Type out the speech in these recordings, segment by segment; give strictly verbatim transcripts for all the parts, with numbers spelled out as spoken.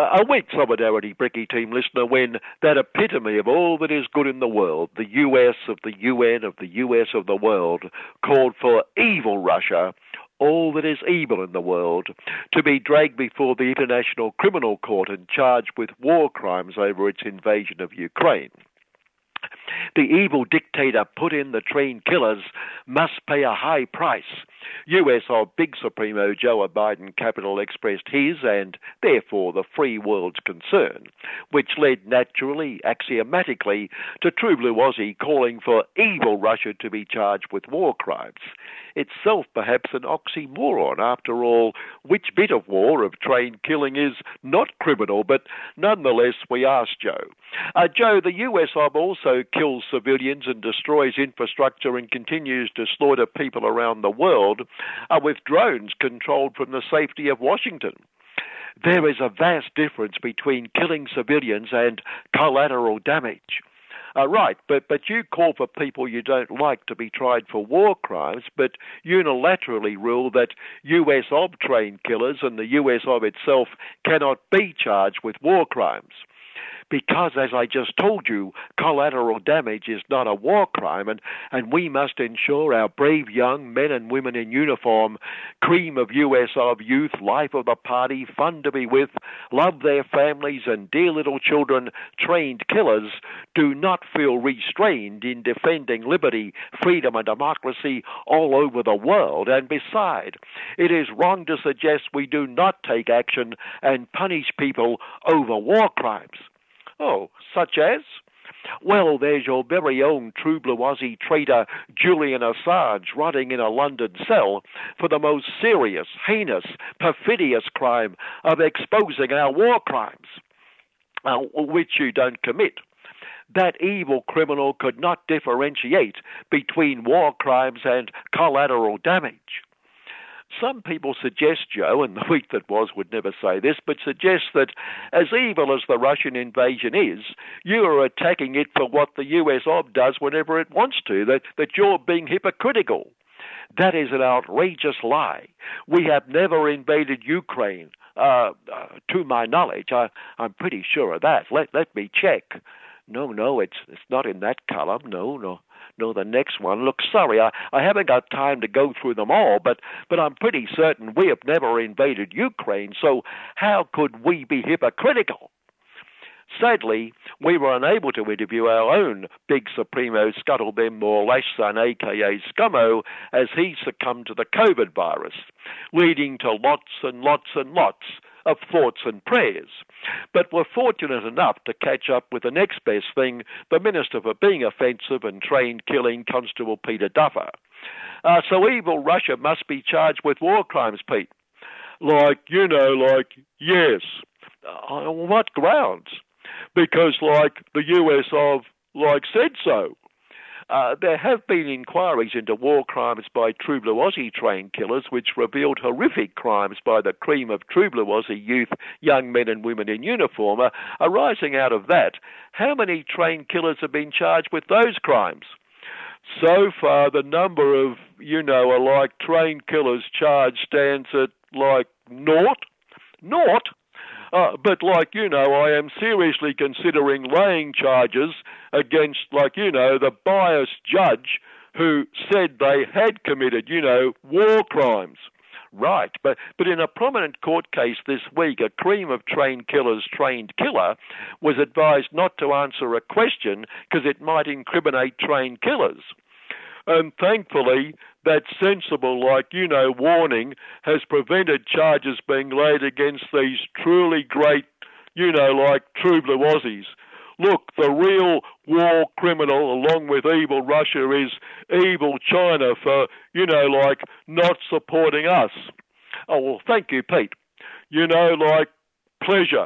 A weak solidarity, Bricky Team listener, when that epitome of all that is good in the world, the U S of the U N of the U S of the world, called for evil Russia, all that is evil in the world, to be dragged before the International Criminal Court and charged with war crimes over its invasion of Ukraine. The evil dictator put in the trained killers must pay a high price. U S of Big Supremo Joe Biden Capital expressed his and therefore the free world's concern, which led naturally, axiomatically, to True Blue Aussie calling for evil Russia to be charged with war crimes. Itself perhaps an oxymoron. After all, which bit of war of trained killing is not criminal? But nonetheless, we ask Joe. Uh, Joe, the U S of also kills civilians and destroys infrastructure and continues to slaughter people around the world uh, with drones controlled from the safety of Washington. There is a vast difference between killing civilians and collateral damage. Uh, right, but, but you call for people you don't like to be tried for war crimes, but unilaterally rule that U S of trained killers and the U S of itself cannot be charged with war crimes. Because, as I just told you, collateral damage is not a war crime, and, and we must ensure our brave young men and women in uniform, cream of U S of youth, life of the party, fun to be with, love their families and dear little children, trained killers, do not feel restrained in defending liberty, freedom and democracy all over the world. And beside, it is wrong to suggest we do not take action and punish people over war crimes. Oh, such as? Well, there's your very own True Blue Aussie traitor Julian Assange rotting in a London cell for the most serious, heinous, perfidious crime of exposing our war crimes, uh, which you don't commit. That evil criminal could not differentiate between war crimes and collateral damage. Some people suggest, Joe, and the week that was would never say this, but suggest that as evil as the Russian invasion is, you are attacking it for what the U S of does whenever it wants to, that, that you're being hypocritical. That is an outrageous lie. We have never invaded Ukraine, uh, uh, to my knowledge. I, I'm pretty sure of that. Let, let me check. No, no, it's, it's not in that column. No, no. No, the next one. Look, sorry, I, I haven't got time to go through them all, but, but I'm pretty certain we have never invaded Ukraine, so how could we be hypocritical? Sadly, we were unable to interview our own Big Supremo Scuttlebem Morlashson, a k a. Scummo, as he succumbed to the COVID virus, leading to lots and lots and lots of thoughts and prayers. But we're fortunate enough to catch up with the next best thing, the Minister for Being Offensive and Trained Killing, Constable Peter Duffer. Uh, so evil Russia must be charged with war crimes, Pete. Like, you know, like, yes. Uh, on what grounds? Because, like, the U S of, like, said so. Uh, there have been inquiries into war crimes by True Blue Aussie trained killers which revealed horrific crimes by the cream of True Blue Aussie youth, young men and women in uniform. Uh, arising out of that, how many trained killers have been charged with those crimes? So far, the number of, you know, like trained killers charged stands at like naught. Naught? Uh, but like, you know, I am seriously considering laying charges against, like, you know, the biased judge who said they had committed, you know, war crimes. Right, but, but in a prominent court case this week, a cream of trained killers' trained killer was advised not to answer a question because it might incriminate trained killers. And thankfully, that sensible, like, you know, warning has prevented charges being laid against these truly great, you know, like True Blue Aussies. Look, the real war criminal, along with evil Russia, is evil China for, you know, like, not supporting us. Oh, well, thank you, Pete. You know, like, pleasure.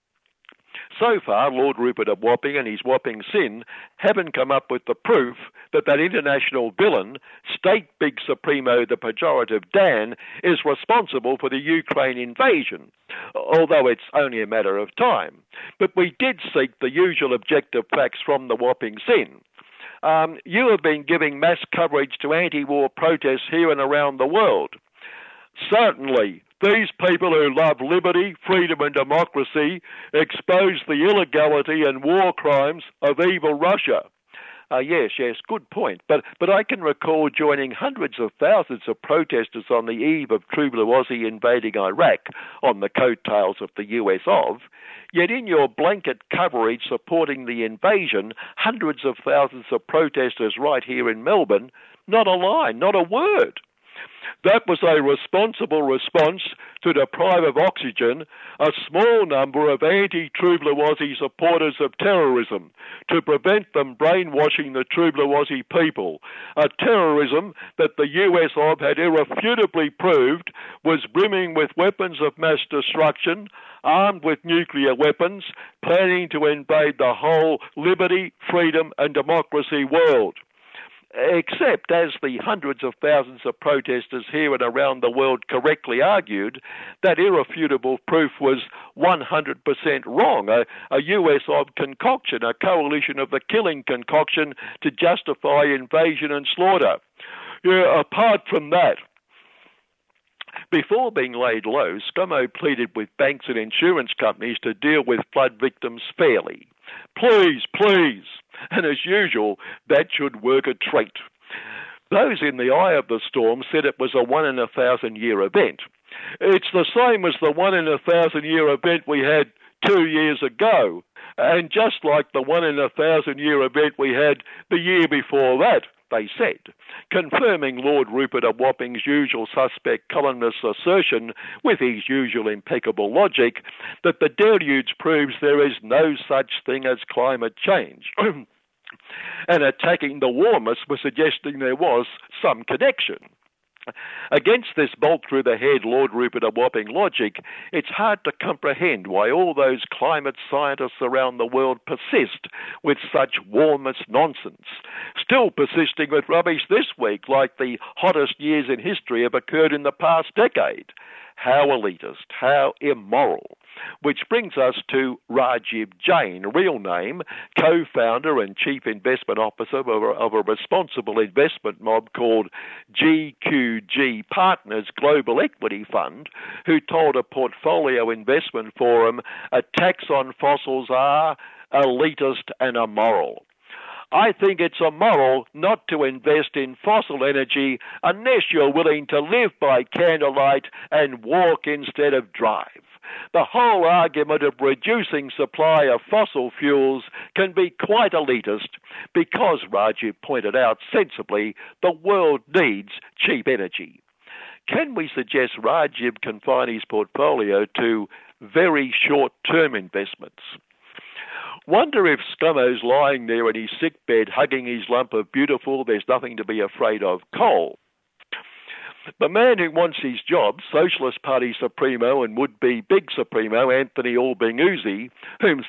So far, Lord Rupert of Wapping and his Wapping Sin haven't come up with the proof that that international villain, State Big Supremo, the pejorative Dan, is responsible for the Ukraine invasion, although it's only a matter of time. But we did seek the usual objective facts from the Wapping Sin. Um, you have been giving mass coverage to anti-war protests here and around the world. Certainly, these people who love liberty, freedom and democracy expose the illegality and war crimes of evil Russia. Uh, yes, yes, good point. But but I can recall joining hundreds of thousands of protesters on the eve of True Blue Aussie invading Iraq on the coattails of the U S of. Yet in your blanket coverage supporting the invasion, hundreds of thousands of protesters right here in Melbourne, not a line, not a word. That was a responsible response to deprive of oxygen a small number of anti-True Blue Aussie supporters of terrorism, to prevent them brainwashing the True Blue Aussie people, a terrorism that the U S of had irrefutably proved was brimming with weapons of mass destruction, armed with nuclear weapons, planning to invade the whole liberty, freedom and democracy world. Except, as the hundreds of thousands of protesters here and around the world correctly argued, that irrefutable proof was one hundred percent wrong, a, a U S of concoction, a coalition of the killing concoction to justify invasion and slaughter. Yeah, apart from that, before being laid low, ScoMo pleaded with banks and insurance companies to deal with flood victims fairly. Please, please. And as usual, that should work a treat. Those in the eye of the storm said it was a one in a thousand year event. It's the same as the one in a thousand year event we had two years ago, and just like the one in a thousand year event we had the year before that, they said, confirming Lord Rupert of Wapping's usual suspect columnist's assertion, with his usual impeccable logic, that the deluge proves there is no such thing as climate change. And attacking the warmists were suggesting there was some connection. Against this bolt through the head Lord Rupert of Wapping logic, it's hard to comprehend why all those climate scientists around the world persist with such warmist nonsense, still persisting with rubbish this week like the hottest years in history have occurred in the past decade. How elitist, how immoral. Which brings us to Rajiv Jain, real name, co-founder and chief investment officer of a, of a responsible investment mob called G Q G Partners Global Equity Fund, who told a portfolio investment forum, attacks on fossils are elitist and immoral. I think it's immoral not to invest in fossil energy unless you're willing to live by candlelight and walk instead of drive. The whole argument of reducing supply of fossil fuels can be quite elitist because, Rajiv pointed out sensibly, the world needs cheap energy. Can we suggest Rajiv confine his portfolio to very short-term investments? Wonder if ScoMo's lying there in his sick bed hugging his lump of beautiful, there's nothing to be afraid of coal. The man who wants his job, Socialist Party Supremo and would-be Big Supremo Anthony Albanese, whom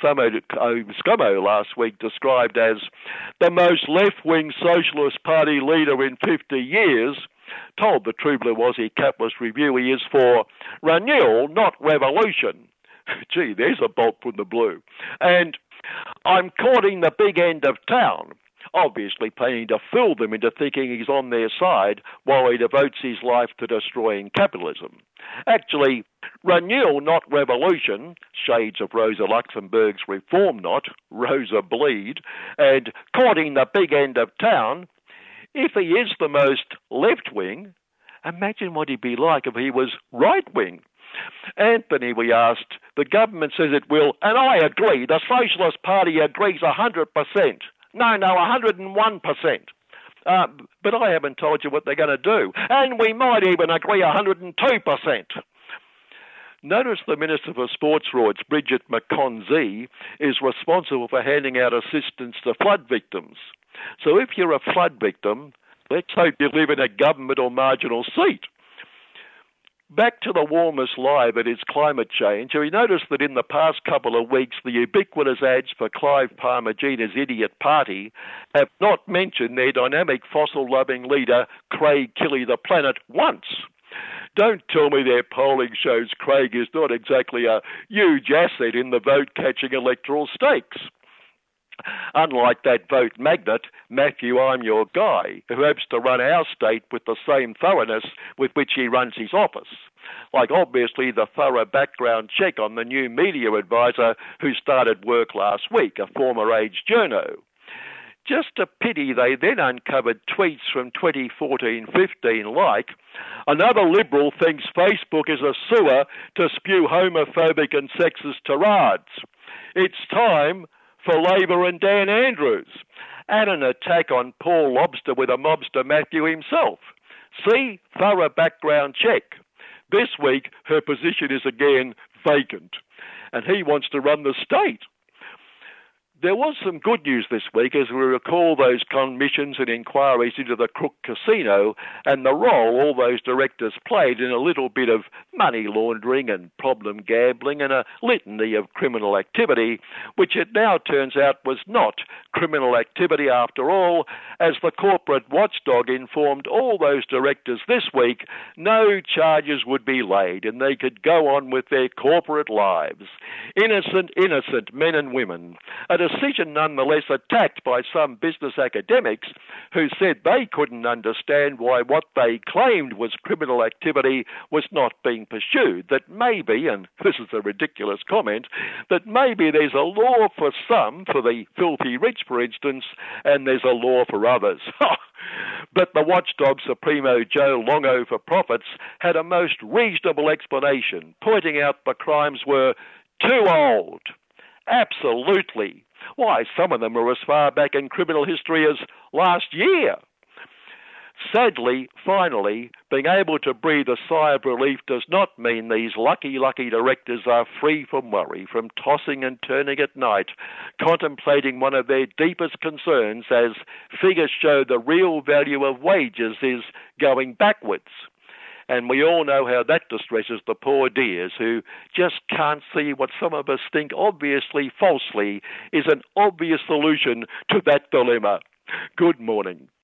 ScoMo last week described as the most left-wing Socialist Party leader in fifty years, told the True Blue Aussie Capitalist Review he is for renewal, not revolution. Gee, there's a bolt from the blue. And I'm courting the big end of town, obviously planning to fool them into thinking he's on their side while he devotes his life to destroying capitalism. Actually, renewal, not revolution, shades of Rosa Luxemburg's reform not, Rosa Bleed, and courting the big end of town, if he is the most left-wing, imagine what he'd be like if he was right-wing. Anthony, we asked, the government says it will, and I agree, the Socialist Party agrees one hundred percent. No, no, one hundred and one percent. Uh, but I haven't told you what they're going to do. And we might even agree one hundred and two percent. Notice the Minister for Sports Rights, Bridget McConzie, is responsible for handing out assistance to flood victims. So if you're a flood victim, let's hope you live in a government or marginal seat. Back to the warmest lie that is climate change, we noticed that in the past couple of weeks the ubiquitous ads for Clive Palmagina's Idiot Party have not mentioned their dynamic fossil-loving leader, Craig Killy the Planet, once. Don't tell me their polling shows Craig is not exactly a huge asset in the vote-catching electoral stakes. Unlike that vote magnet, Matthew I'm Your Guy, who hopes to run our state with the same thoroughness with which he runs his office. Like obviously the thorough background check on the new media advisor who started work last week, a former Age journo. Just a pity they then uncovered tweets from twenty fourteen fifteen like, another Liberal thinks Facebook is a sewer to spew homophobic and sexist tirades. It's time for Labor and Dan Andrews, and an attack on Paul Lobster with a mobster Matthew himself. See, thorough background check. This week, her position is again vacant, and he wants to run the state. There was some good news this week as we recall those commissions and inquiries into the Crook Casino and the role all those directors played in a little bit of money laundering and problem gambling and a litany of criminal activity, which it now turns out was not criminal activity after all, as the corporate watchdog informed all those directors this week no charges would be laid and they could go on with their corporate lives. Innocent, innocent men and women. A decision nonetheless attacked by some business academics who said they couldn't understand why what they claimed was criminal activity was not being pursued, that maybe, and this is a ridiculous comment, that maybe there's a law for some, for the filthy rich for instance, and there's a law for others. But the watchdog Supremo Joe Longo for Profits had a most reasonable explanation, pointing out the crimes were too old. Absolutely. Why, some of them are as far back in criminal history as last year. Sadly, finally, being able to breathe a sigh of relief does not mean these lucky, lucky directors are free from worry, from tossing and turning at night, contemplating one of their deepest concerns as figures show the real value of wages is going backwards. And we all know how that distresses the poor dears who just can't see what some of us think obviously falsely is an obvious solution to that dilemma. Good morning.